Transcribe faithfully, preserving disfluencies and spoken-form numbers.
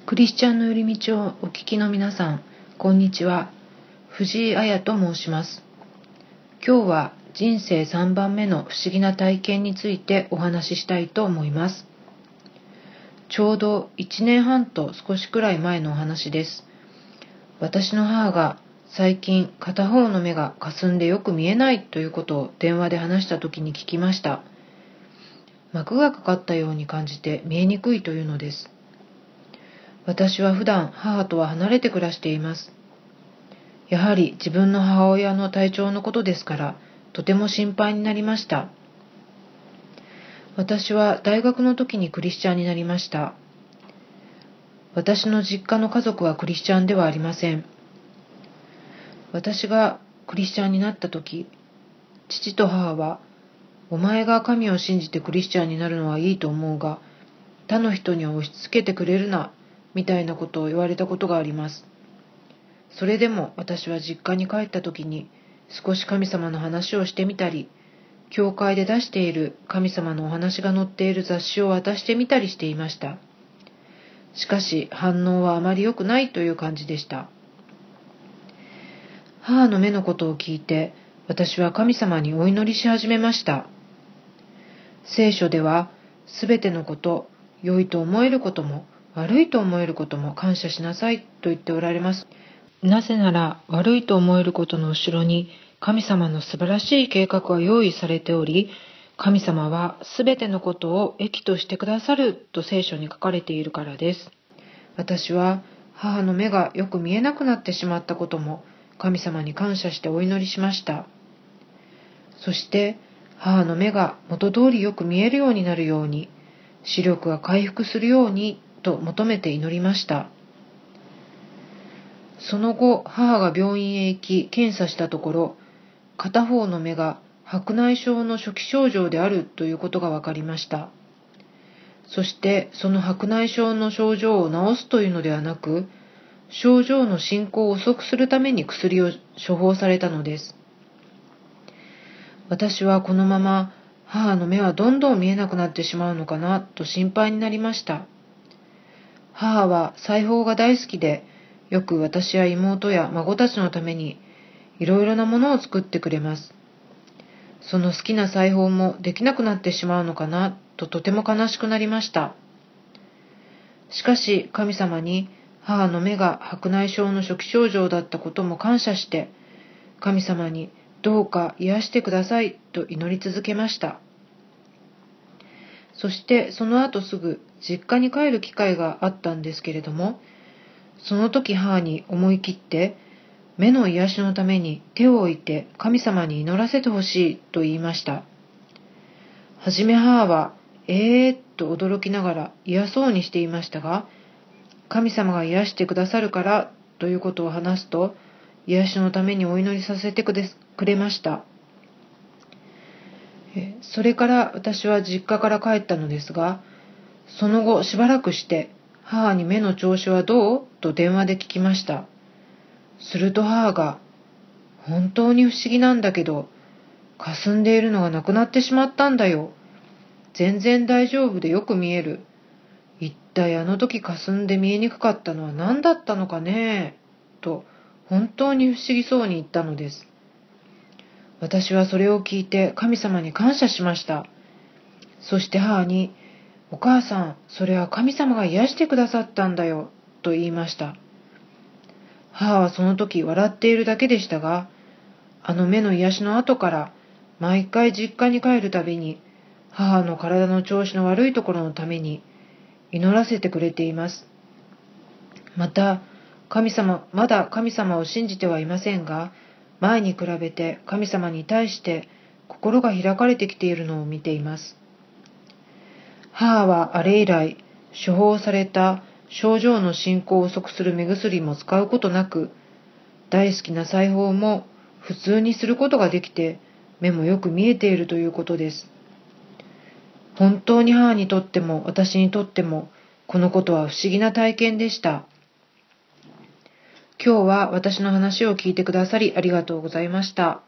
クリスチャンの寄り道をお聞きの皆さん、こんにちは。藤井彩と申します。今日は人生さんばんめの不思議な体験についてお話ししたいと思います。ちょうどいちねんはんと少しくらい前のお話です。私の母が最近片方の目が霞んでよく見えないということを電話で話した時に聞きました。膜がかかったように感じて見えにくいというのです。私は普段母とは離れて暮らしています。やはり自分の母親の体調のことですから、とても心配になりました。私は大学の時にクリスチャンになりました。私の実家の家族はクリスチャンではありません。私がクリスチャンになった時、父と母は、お前が神を信じてクリスチャンになるのはいいと思うが、他の人には押し付けてくれるな、みたいなことを言われたことがあります。それでも私は実家に帰った時に少し神様の話をしてみたり、教会で出している神様のお話が載っている雑誌を渡してみたりしていました。しかし反応はあまり良くないという感じでした。母の目のことを聞いて、私は神様にお祈りし始めました。聖書では、すべてのこと、良いと思えることも悪いと思えることも感謝しなさいと言っておられます。なぜなら悪いと思えることの後ろに神様の素晴らしい計画が用意されており、神様はすべてのことを益としてくださると聖書に書かれているからです。私は母の目がよく見えなくなってしまったことも神様に感謝してお祈りしました。そして母の目が元通りよく見えるようになるように、視力が回復するようにと求めて祈りました。その後、母が病院へ行き検査したところ、片方の目が白内障の初期症状であるということが分かりました。そしてその白内障の症状を治すというのではなく、症状の進行を遅くするために薬を処方されたのです。私はこのまま母の目はどんどん見えなくなってしまうのかなと心配になりました。母は裁縫が大好きで、よく私や妹や孫たちのためにいろいろなものを作ってくれます。その好きな裁縫もできなくなってしまうのかなととても悲しくなりました。しかし神様に母の目が白内障の初期症状だったことも感謝して、神様にどうか癒してくださいと祈り続けました。そしてその後すぐ実家に帰る機会があったんですけれども、その時母に思い切って目の癒しのために手を置いて神様に祈らせてほしいと言いました。はじめ母はえーっと驚きながら嫌そうにしていましたが、神様が癒してくださるからということを話すと、癒しのためにお祈りさせてくれました。それから私は実家から帰ったのですが、その後しばらくして母に目の調子はどうと電話で聞きました。すると母が、本当に不思議なんだけど、霞んでいるのがなくなってしまったんだよ。全然大丈夫でよく見える。一体あの時霞んで見えにくかったのは何だったのかねと、本当に不思議そうに言ったのです。私はそれを聞いて神様に感謝しました。そして母に、お母さん、それは神様が癒してくださったんだよ、と言いました。母はその時笑っているだけでしたが、あの目の癒しの後から毎回実家に帰るたびに、母の体の調子の悪いところのために祈らせてくれています。また、神様、まだ神様を信じてはいませんが、前に比べて神様に対して心が開かれてきているのを見ています。母はあれ以来、処方された症状の進行を遅くする目薬も使うことなく、大好きな裁縫も普通にすることができて、目もよく見えているということです。本当に母にとっても私にとっても、このことは不思議な体験でした。今日は私の話を聞いてくださりありがとうございました。